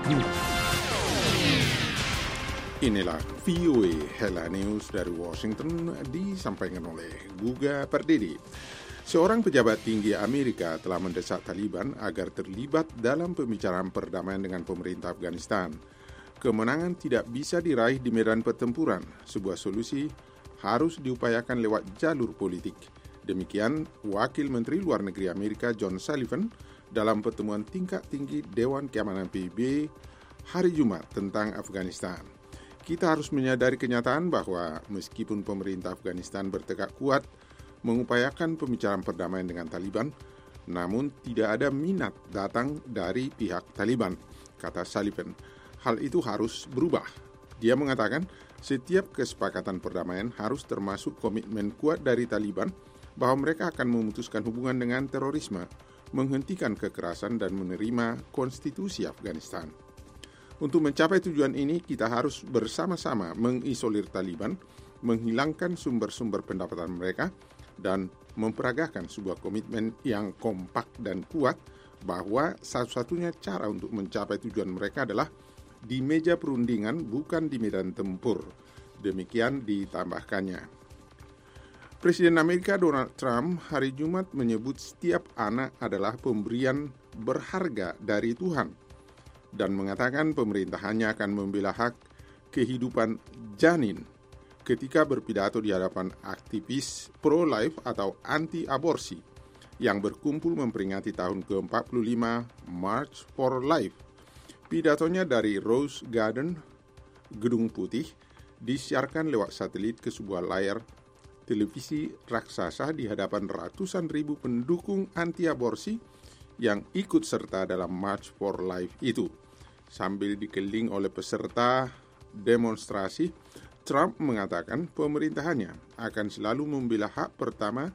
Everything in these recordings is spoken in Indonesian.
Inilah VOA Headline News dari Washington disampaikan oleh Guga Pardede. Seorang pejabat tinggi Amerika telah mendesak Taliban agar terlibat dalam pembicaraan perdamaian dengan pemerintah Afghanistan. Kemenangan tidak bisa diraih di medan pertempuran. Sebuah solusi harus diupayakan lewat jalur politik. Demikian Wakil Menteri Luar Negeri Amerika John Sullivan dalam pertemuan tingkat tinggi Dewan Keamanan PBB hari Jumat tentang Afghanistan. Kita harus menyadari kenyataan bahwa meskipun pemerintah Afghanistan bertekad kuat mengupayakan pembicaraan perdamaian dengan Taliban, namun tidak ada minat datang dari pihak Taliban, kata Sullivan. Hal itu harus berubah. Dia mengatakan setiap kesepakatan perdamaian harus termasuk komitmen kuat dari Taliban bahwa mereka akan memutuskan hubungan dengan terorisme, menghentikan kekerasan dan menerima konstitusi Afghanistan. Untuk mencapai tujuan ini, kita harus bersama-sama mengisolir Taliban, menghilangkan sumber-sumber pendapatan mereka, dan memperagakan sebuah komitmen yang kompak dan kuat bahwa satu-satunya cara untuk mencapai tujuan mereka adalah di meja perundingan, bukan di medan tempur. Demikian ditambahkannya. Presiden Amerika Donald Trump hari Jumat menyebut setiap anak adalah pemberian berharga dari Tuhan dan mengatakan pemerintahannya akan membela hak kehidupan janin ketika berpidato di hadapan aktivis pro-life atau anti-aborsi yang berkumpul memperingati tahun ke-45 March for Life. Pidatonya dari Rose Garden, Gedung Putih, disiarkan lewat satelit ke sebuah layar televisi raksasa di hadapan ratusan ribu pendukung anti-aborsi yang ikut serta dalam March for Life itu. Sambil dikelilingi oleh peserta demonstrasi, Trump mengatakan pemerintahannya akan selalu membela hak pertama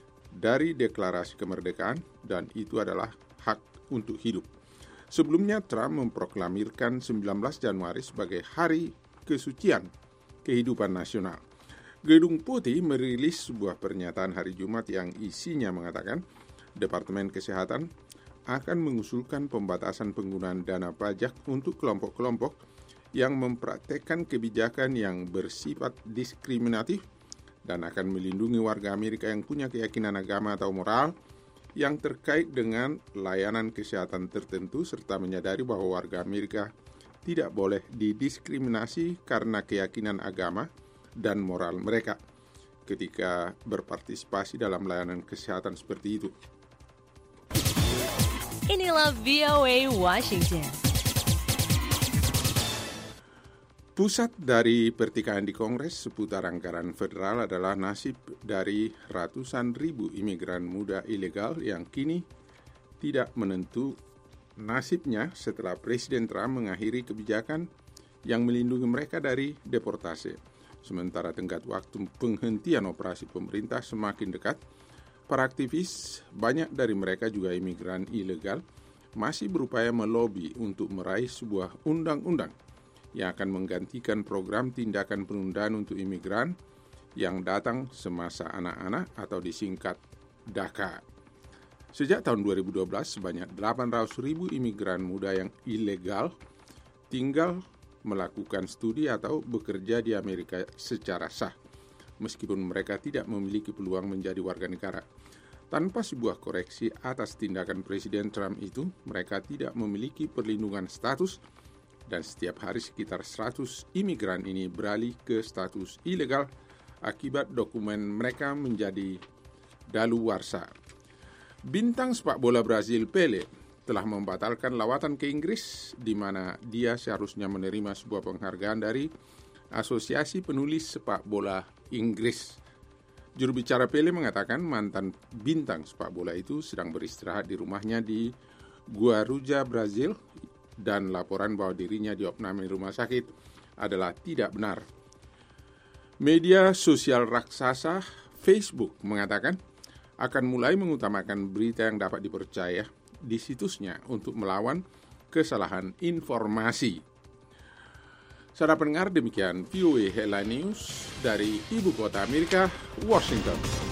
dari deklarasi kemerdekaan dan itu adalah hak untuk hidup. Sebelumnya Trump memproklamirkan 19 Januari sebagai hari kesucian kehidupan nasional. Gedung Putih merilis sebuah pernyataan hari Jumat yang isinya mengatakan Departemen Kesehatan akan mengusulkan pembatasan penggunaan dana pajak untuk kelompok-kelompok yang mempraktekkan kebijakan yang bersifat diskriminatif dan akan melindungi warga Amerika yang punya keyakinan agama atau moral yang terkait dengan layanan kesehatan tertentu serta menyadari bahwa warga Amerika tidak boleh didiskriminasi karena keyakinan agama dan moral mereka ketika berpartisipasi dalam layanan kesehatan seperti itu. Inilah VOA Washington. Pusat dari pertikaian di Kongres seputar anggaran federal adalah nasib dari ratusan ribu imigran muda ilegal yang kini tidak menentu nasibnya setelah Presiden Trump mengakhiri kebijakan yang melindungi mereka dari deportasi. Sementara tenggat waktu penghentian operasi pemerintah semakin dekat, para aktivis, banyak dari mereka juga imigran ilegal, masih berupaya melobi untuk meraih sebuah undang-undang yang akan menggantikan program tindakan penundaan untuk imigran yang datang semasa anak-anak atau disingkat DACA. Sejak tahun 2012, sebanyak 800.000 imigran muda yang ilegal tinggal melakukan studi atau bekerja di Amerika secara sah, meskipun mereka tidak memiliki peluang menjadi warga negara. Tanpa sebuah koreksi atas tindakan Presiden Trump itu, mereka tidak memiliki perlindungan status dan setiap hari sekitar 100 imigran ini beralih ke status ilegal akibat dokumen mereka menjadi daluwarsa. Bintang sepak bola Brazil Pelé telah membatalkan lawatan ke Inggris di mana dia seharusnya menerima sebuah penghargaan dari Asosiasi Penulis Sepak Bola Inggris. Juru bicara Pelé mengatakan mantan bintang sepak bola itu sedang beristirahat di rumahnya di Guarujá, Brazil, dan laporan bahwa dirinya diopname rumah sakit adalah tidak benar. Media sosial raksasa Facebook mengatakan akan mulai mengutamakan berita yang dapat dipercaya di situsnya untuk melawan kesalahan informasi. Saudara pendengar, demikian VOA Headline News dari Ibu Kota Amerika, Washington.